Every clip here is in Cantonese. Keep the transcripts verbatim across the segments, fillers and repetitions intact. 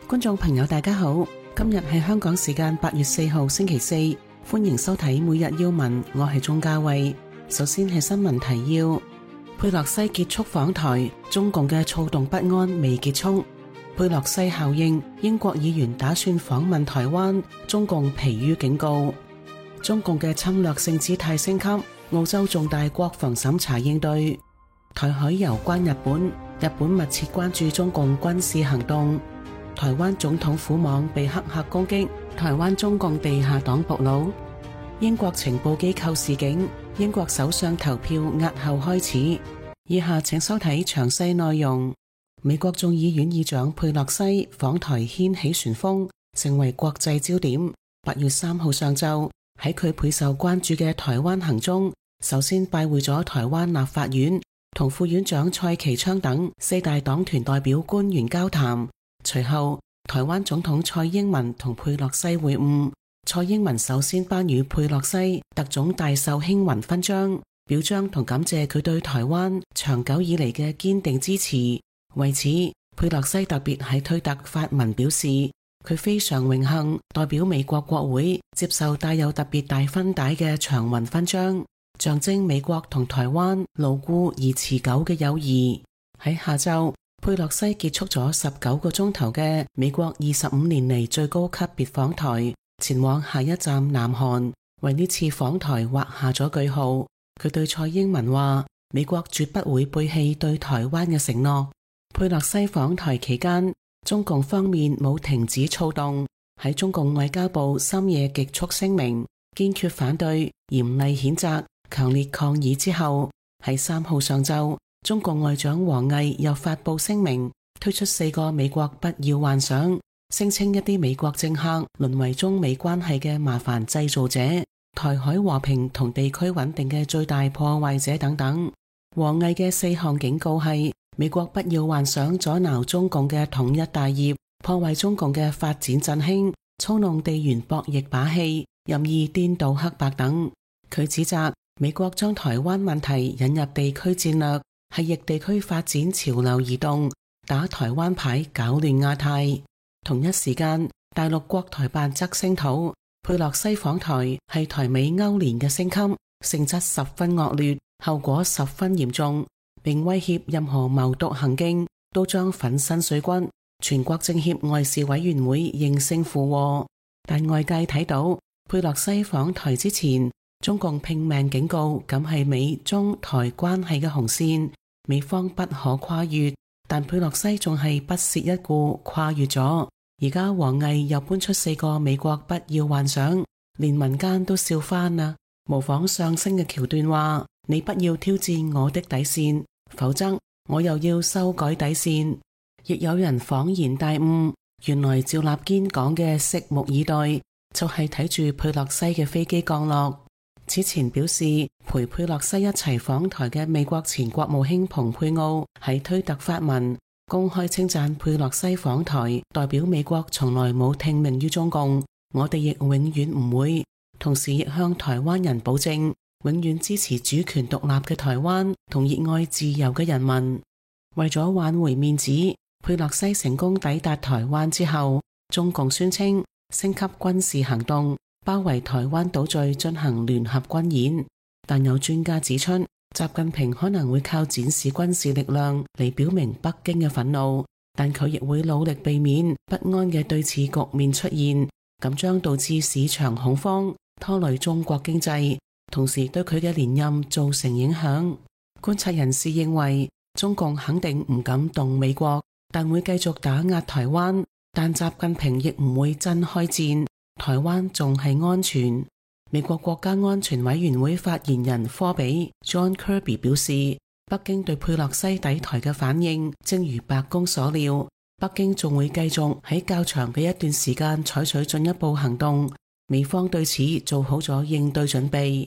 觀眾朋友大家好，今日係香港時間八月四號星期四，歡迎收睇每日要聞，我係鍾嘉慧。首先係新聞提要：佩洛西結束訪台，中共嘅躁動不安未結束。佩洛西效應，英國議員打算訪問台灣，中共疲於警告。中共嘅侵略性姿態升級，澳洲重大國防審查應對。台海攸關日本，日本密切關注中共軍事行動。台灣總統府網被黑客攻擊，台灣中共地下黨暴露。英國情報機構示警，英國首相投票押後開始。以下請收睇詳細內容。美國眾議院議長佩洛西訪台掀起旋風，成為國際焦點。八月三號上晝，喺佢備受關注嘅台灣行中，首先拜會咗台灣立法院，同副院長蔡其昌等四大黨團代表官員交談。隨後，台灣總統蔡英文同佩洛西會晤。蔡英文首先頒予佩洛西特種大綬卿雲勳章，表彰同感謝佢對台灣長久以嚟嘅堅定支持。為此，佩洛西特別喺推特發文表示，佢非常榮幸代表美國國會接受帶有特別大分帶嘅長雲勳章，象徵美國同台灣牢固而持久嘅友誼。喺下晝，佩洛西結束咗十九個鐘頭嘅美國二十五年嚟最高級別訪台，前往下一站南韓，為呢次訪台畫下咗句號。佢對蔡英文話：美國絕不會背棄對台灣嘅承諾。佩洛西訪台期間，中共方面冇停止躁動。喺中共外交部深夜極速聲明，堅決反對、嚴厲譴責、強烈抗議之後，喺三號上晝，中共外長王毅又發佈聲明，推出四個美國不要幻想，聲稱一啲美國政客淪為中美關係嘅麻煩製造者，台海和平同地區穩定嘅最大破壞者等等。王毅嘅四項警告係：美國不要幻想阻撓中共嘅統一大業，破壞中共嘅發展振興，操弄地緣博弈把戲，任意顛倒黑白等。佢指責美國將台灣問題引入地區戰略，係逆地區發展潮流而動，打台灣牌搞亂亞太。同一時間，大陸國台辦則聲討佩洛西訪台係台美勾連嘅升級，性質十分惡劣，後果十分嚴重，並威脅任何謀獨行徑都將粉身碎骨。全國政協外事委員會應聲附和。但外界睇到佩洛西訪台之前，中共拼命警告咁係美中台關係嘅紅線，美方不可跨越。但佩洛西仲係不屑一顧，跨越咗。而家王毅又搬出四個美國不要幻想，連民間都笑翻啦，模仿相聲嘅橋段話：你不要挑戰我的底線，否則我又要修改底線。亦有人恍然大悟，原來趙立堅講嘅拭目以待，就係睇住佩洛西嘅飛機降落。此前表示陪佩洛西一齊訪台嘅美國前國務卿蓬佩奧喺推特發文，公開稱讚佩洛西訪台，代表美國從來冇聽命於中共，我哋亦永遠唔會。同時亦向台灣人保證，永遠支持主權獨立嘅台灣同熱愛自由嘅人民。為咗挽回面子，佩洛西成功抵達台灣之後，中共宣稱升級軍事行動，包圍台灣島嶼進行聯合軍演。但有專家指出，習近平可能會靠展示軍事力量嚟表明北京嘅憤怒，但佢亦會努力避免不安嘅對峙局面出現，咁將導致市場恐慌，拖累中國經濟，同時對佢嘅連任造成影響。觀察人士認為，中共肯定唔敢動美國，但會繼續打壓台灣，但習近平亦唔會真開戰，台灣仲係安全。美國國家安全委員會發言人科比 John Kirby 表示，北京對佩洛西抵台嘅反應正如白宮所料，北京仲會繼續喺較長嘅一段時間採取進一步行動，美方對此做好咗應對準備。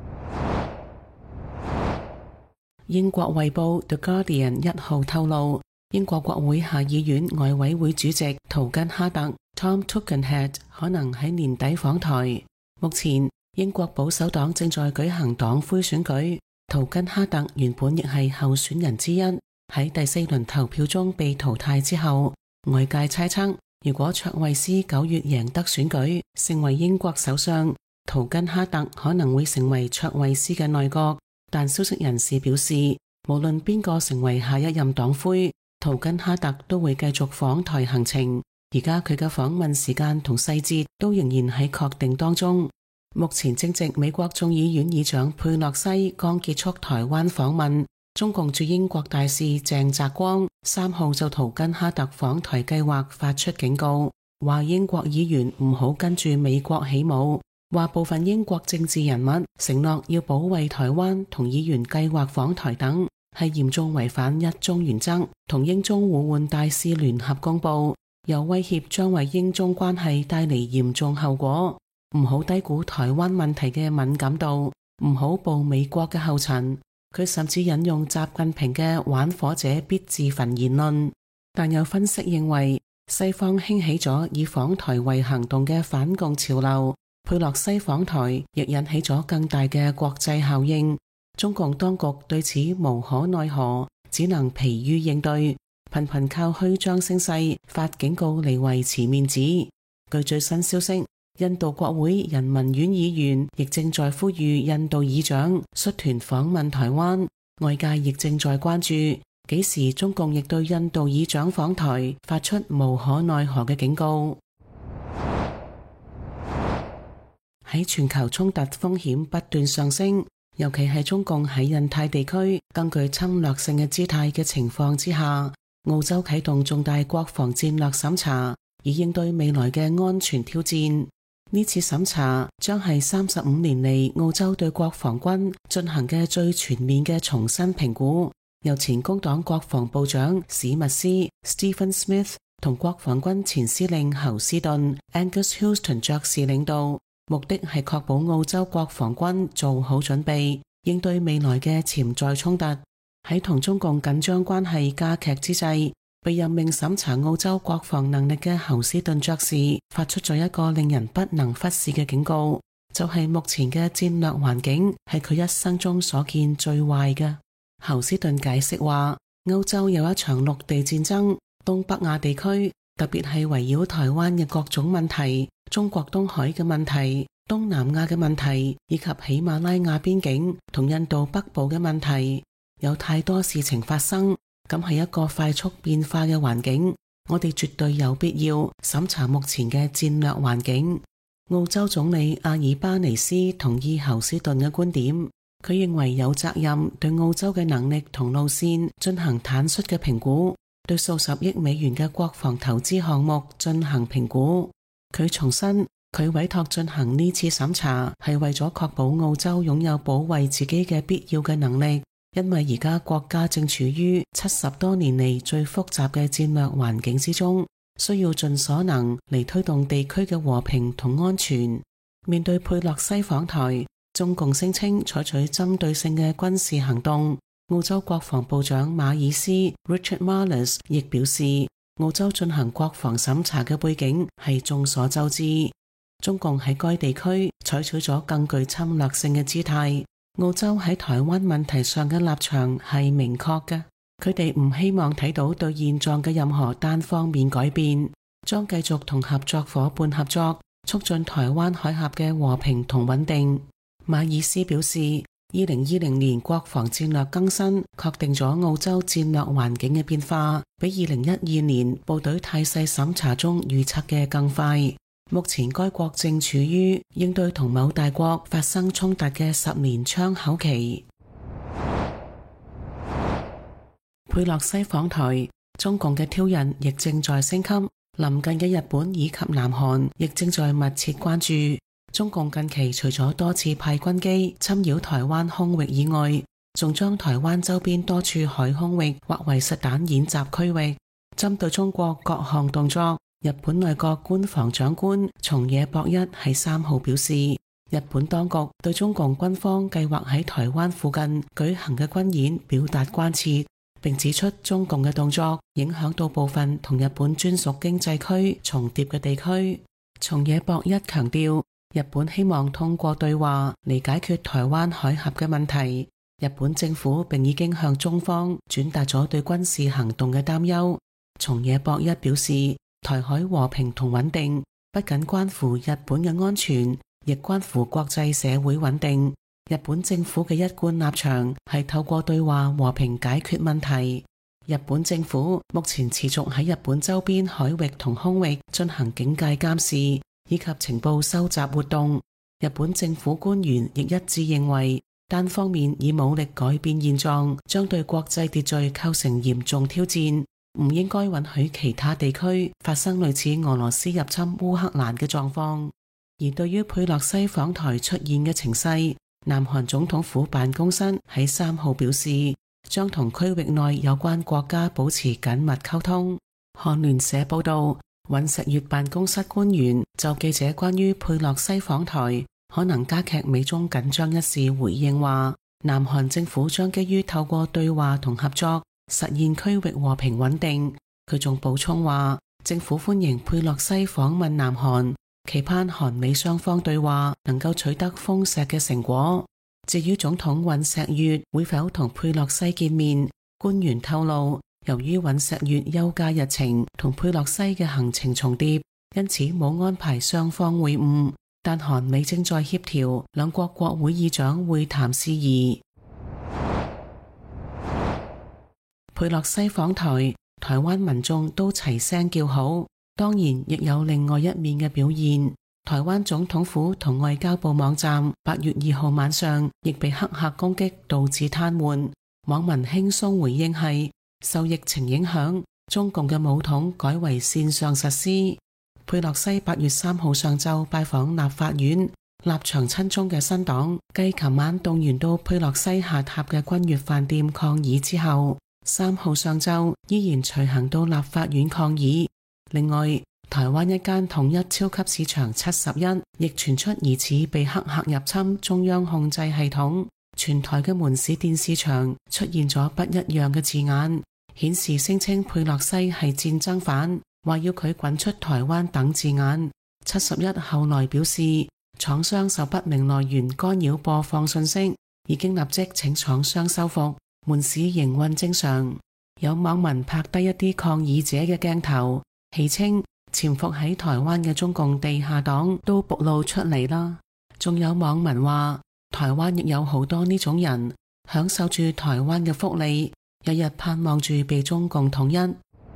英國衛報 The Guardian 一號透露，英國國會下議院外委會主席圖根哈特 Tom Tugendhat 可能喺年底訪台。目前英國保守黨正在舉行黨魁選舉，圖根哈特原本亦係候選人之一，喺第四輪投票中被淘汰之後，外界猜測如果卓慧思九月贏得選舉，成為英國首相，圖根哈特可能會成為卓慧思嘅內閣。但消息人士表示，無論邊個成為下一任黨魁，圖根哈特都會繼續訪台行程。而家佢嘅訪問時間同細節都仍然喺確定當中。目前正值美國眾議院議長佩洛西剛結束台灣訪問，中共駐英國大使鄭澤光三號就圖根哈特訪台計劃發出警告，話英國議員唔好跟住美國起舞，話部分英國政治人物承諾要保衛台灣同議員計劃訪台等，係嚴重違反一中原則，同英中互換大使聯合公佈，又威脅將為英中關係帶嚟嚴重後果。唔好低估台灣問題嘅敏感度，唔好步美國嘅後塵。佢甚至引用習近平嘅玩火者必自焚言論。但有分析認為，西方興起咗以訪台為行動嘅反共潮流，佩洛西訪台亦引起咗更大嘅國際效應。中共當局對此無可奈何，只能疲於應對，頻頻靠虛張聲勢發警告嚟維持面子。據最新消息，印度國會人民院議員亦正在呼籲印度議長率團訪問台灣，外界亦正在關注幾時中共亦對印度議長訪台發出無可奈何嘅警告。喺全球衝突風險不斷上升，尤其係中共喺印太地區更具侵略性嘅姿態嘅情況之下，澳洲啟動重大國防戰略審查，以應對未來嘅安全挑戰。呢次審查將係三十五年嚟澳洲對國防軍進行嘅最全面嘅重新評估，由前工黨國防部長史密斯 Stephen Smith 同國防軍前司令侯斯頓 Angus Houston 爵士領導，目的係確保澳洲國防軍做好準備，應對未來嘅潛在衝突。喺同中共緊張關係加劇之際，被任命審查澳洲國防能力嘅侯斯頓爵士發出咗一個令人不能忽視嘅警告，就係目前嘅戰略環境係佢一生中所見最壞嘅。侯斯頓解釋話，歐洲有一場陸地戰爭，東北亞地區特別係圍繞台灣嘅各種問題，中國東海嘅問題，東南亞嘅問題，以及喜馬拉雅邊境同印度北部嘅問題，有太多事情發生。咁係一個快速變化嘅環境，我哋絕對有必要審查目前嘅戰略環境。澳洲總理阿爾巴尼斯同意侯斯頓嘅觀點，佢認為有責任對澳洲嘅能力同路線進行坦率嘅評估，對數十億美元嘅國防投資項目進行評估。佢重申，佢委託進行呢次審查係為咗確保澳洲擁有保衛自己嘅必要嘅能力。因為而家國家正處於七十多年嚟最複雜嘅戰略環境之中，需要盡所能嚟推動地區嘅和平同安全。面對佩洛西訪台，中共聲稱採取針對性嘅軍事行動。澳洲國防部長馬爾斯 Richard Marles 亦表示，澳洲進行國防審查嘅背景係眾所周知，中共喺該地區採取咗更具侵略性嘅姿態。澳洲喺台灣問題上嘅立場係明確嘅，佢哋唔希望睇到對現狀嘅任何單方面改變，將繼續同合作夥伴合作，促進台灣海峽嘅和平同穩定。馬爾斯表示，二零二零年國防戰略更新確定咗澳洲戰略環境嘅變化，比二零一二年部隊態勢審查中預測嘅更快。目前該國正處於應對同某大國發生衝突嘅十年窗口期。佩洛西訪台，中共嘅挑釁亦正在升級，鄰近嘅日本以及南韓亦正在密切關注。中共近期除咗多次派軍機侵擾台灣空域以外，仲將台灣周邊多處海空域劃為實彈演習區域。針對中國各項動作，日本內閣官房長官松野博一喺三號表示，日本當局對中共軍方計劃喺台灣附近舉行嘅軍演表達關切，並指出中共嘅動作影響到部分同日本專屬經濟區重疊嘅地區。松野博一強調，日本希望通過對話嚟解決台灣海峽嘅問題。日本政府並已經向中方轉達咗對軍事行動嘅擔憂。松野博一表示， 台海和平同穩定不僅關乎日本嘅安全，亦關乎國際社會穩定。日本政府嘅一貫立場係透過對話和平解決問題。日本政府目前持續喺日本周邊海域同空域進行警戒監視以及情報收集活動。日本政府官員亦一致認為，單方面以武力改變現狀將對國際秩序構成嚴重挑戰，唔應該允許其他地區發生類似俄羅斯入侵烏克蘭嘅狀況。而對於佩洛西訪台出現嘅情勢，南韓總統府辦公室喺三號表示，將同區域內有關國家保持緊密溝通。韓聯社報道，尹錫悅辦公室官員就記者關於佩洛西訪台可能加劇美中緊張一事回應話，南韓政府將基於透過對話同合作實現區域和平穩定。佢仲補充話，政府歡迎佩洛西訪問南韓，期盼韓美雙方對話能夠取得豐碩嘅成果。至於總統尹錫悅會否同佩洛西見面，官員透露，由於尹錫悅休假日程同佩洛西嘅行程重疊，因此冇安排雙方會晤。但韓美正在協調兩國國會議長會談事宜。佩洛西訪台，台灣民眾都齊聲叫好，當然亦有另外一面嘅表現。台灣總統府同外交部網站八月二號晚上亦被黑客攻擊，導致癱瘓。網民輕鬆回應係，受疫情影響，中共嘅武統改為線上實施。佩洛西八月三號上晝拜訪立法院，立場親中嘅新黨繼琴晚動員到佩洛西下榻嘅君悅飯店抗議之後，三號上晝依然隨行到立法院抗議。另外，台灣一間統一超級市場七十一亦傳出疑似被黑客入侵中央控制系統，全台嘅門市電視牆出現咗不一樣嘅字眼，顯示聲稱佩洛西係戰爭犯，話要佢滾出台灣等字眼。七十一後來表示，廠商受不明來源干擾播放信息，已經立即請廠商修復，門市營運正常。有網民拍低一啲抗議者嘅鏡頭，戲稱潛伏喺台灣嘅中共地下黨都暴露出嚟啦。仲有網民話，台灣亦有好多呢種人，享受住台灣嘅福利，日日盼望住被中共統一。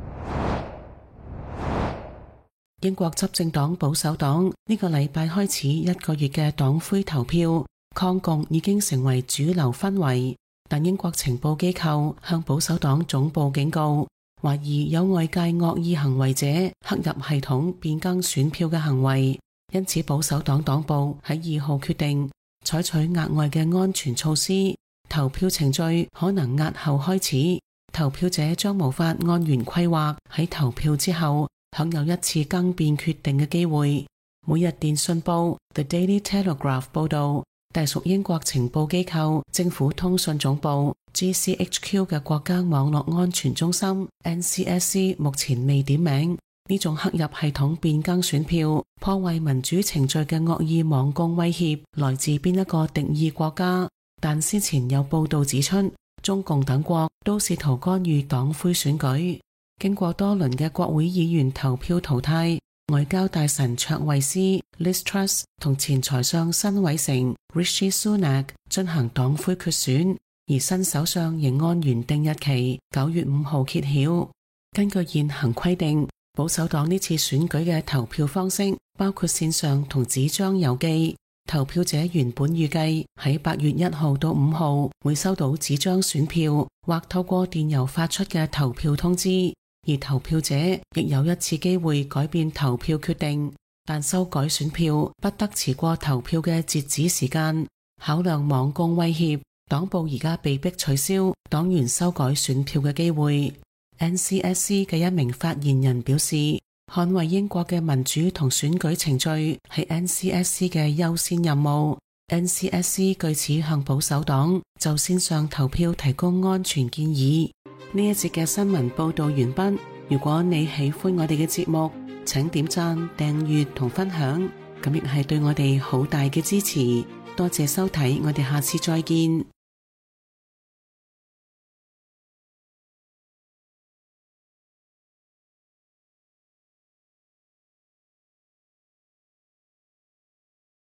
英國執政黨保守黨呢個禮拜開始一個月嘅黨魁投票，抗共已經成為主流氛圍。但英國情報機構向保守黨總部警告，懷疑有外界惡意行為者黑入系統變更選票嘅行為，因此保守黨黨部喺二號決定採取額外嘅安全措施，投票程序可能押後開始，投票者將無法按原規劃喺投票之後享有一次更變決定嘅機會。每日電訊報 The Daily Telegraph 報道，隸屬英國情報機構政府通訊總部 G C H Q 嘅國家網絡安全中心 N C S C 目前未點名呢種黑入系統變更選票、破壞民主程序嘅惡意網攻威脅來自邊一個敵意國家，但先前有報道指出，中共等國都試圖干預黨魁選舉。經過多輪嘅國會議員投票淘汰，外交大臣卓慧思 Liz Truss 同前財相辛偉誠 Rishi Sunak 進行黨魁決選，而新首相仍按原定日期九月五號揭曉。根據現行規定，保守黨呢次選舉嘅投票方式包括線上同紙張郵寄。投票者原本預計喺八月一號到五號會收到紙張選票或透過電郵發出嘅投票通知。而投票者亦有一次機會改變投票決定，但修改選票不得遲過投票嘅截止時間。考量網攻威脅，黨部而家被迫取消黨員修改選票嘅機會。N C S C 嘅一名發言人表示，捍衛英國嘅民主同選舉程序係 N C S C 嘅優先任務。N C S C 據此向保守黨就線上投票提供安全建議。呢一節嘅新聞報道完畢。如果你喜歡我哋嘅節目，請點讚、訂閱同分享，咁亦係對我哋好大嘅支持。多謝收睇，我哋下次再見。